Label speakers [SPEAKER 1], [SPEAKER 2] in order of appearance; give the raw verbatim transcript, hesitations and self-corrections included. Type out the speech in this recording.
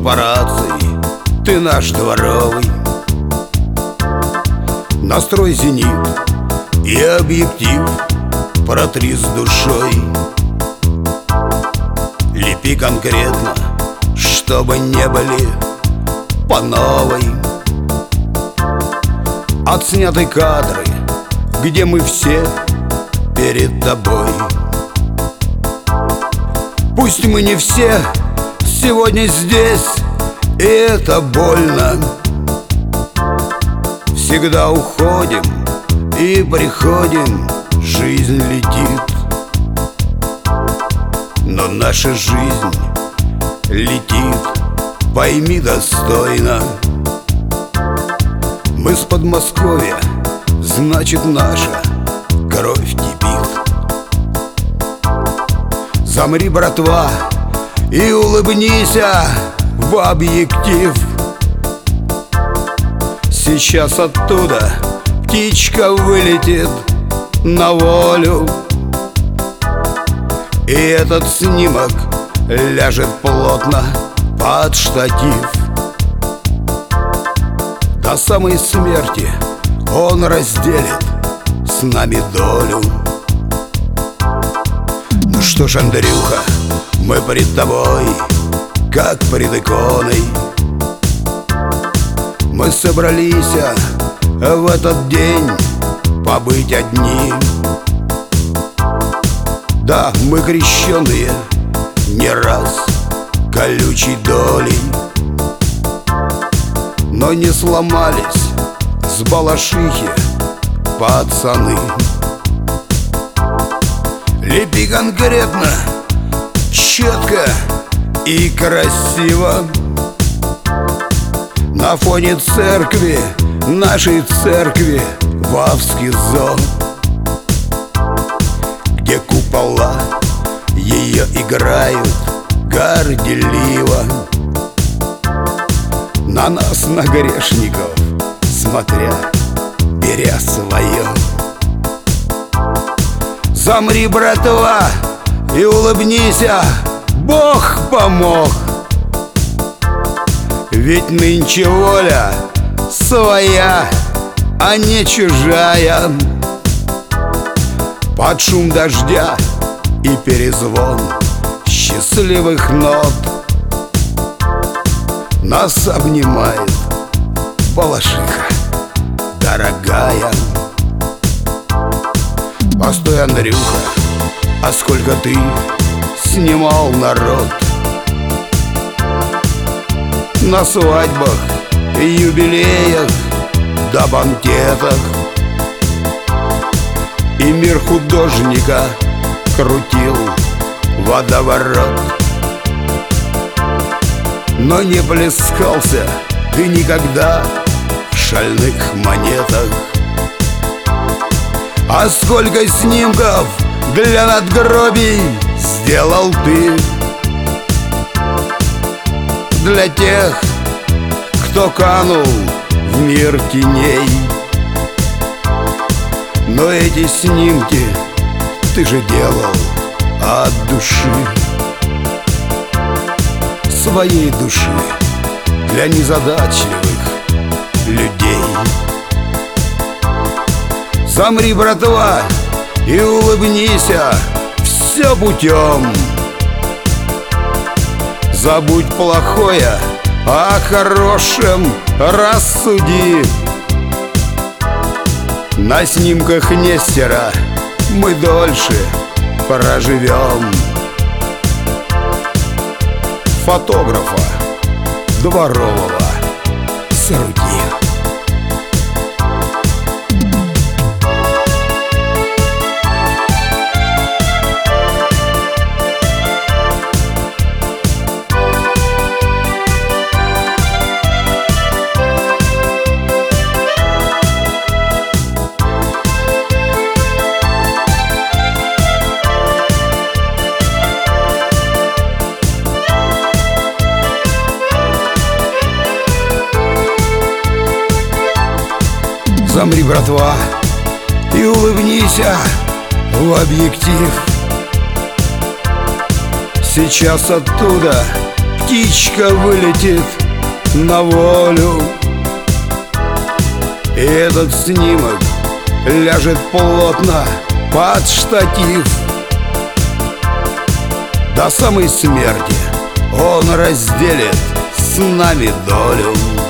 [SPEAKER 1] Папарацци, ты наш дворовый. Настрой зенит и объектив протри с душой. Лепи конкретно, чтобы не были по новой. Отсняты кадры, где мы все перед тобой. Пусть мы не все сегодня здесь, и это больно. Всегда уходим и приходим, жизнь летит. Но наша жизнь летит, пойми достойно. Мы с Подмосковья, значит наша кровь кипит. Замри, братва, и улыбнися в объектив. Сейчас оттуда птичка вылетит на волю, и этот снимок ляжет плотно под штатив. До самой смерти он разделит с нами долю. Ну что ж, Андрюха, мы пред тобой, как пред иконой. Мы собрались в этот день побыть одни. Да, мы крещеные не раз колючей долей, но не сломались с балашихи пацаны. Лепи конкретно, четко и красиво. На фоне церкви, нашей церкви, Вавский-Зон, где купола ее играют горделиво. На нас, на грешников, смотря, беря свое. Замри, братва, и улыбнися, Бог помог. Ведь нынче воля своя, а не чужая. Под шум дождя и перезвон счастливых нот нас обнимает балашиха дорогая. Постой, Андрюха, а сколько ты снимал народ на свадьбах, юбилеях да банкетах. И мир художника крутил водоворот, но не плескался ты никогда в шальных монетах. А сколько снимков для надгробий сделал ты для тех, кто канул в мир теней. Но эти снимки ты же делал от души, своей души, для незадачливых людей. Замри, братва, и улыбнися, все путем. Забудь плохое, о хорошем рассуди. На снимках Нестера мы дольше проживем. Фотографа дворового соруди. Замри, братва, и улыбнися в объектив. Сейчас оттуда птичка вылетит на волю. И этот снимок ляжет плотно под штатив. До самой смерти он разделит с нами долю.